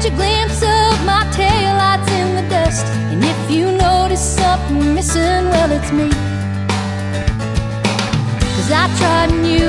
catch a glimpse of my taillights in the dust. And if you notice something missing, well, it's me. 'Cause I tried and you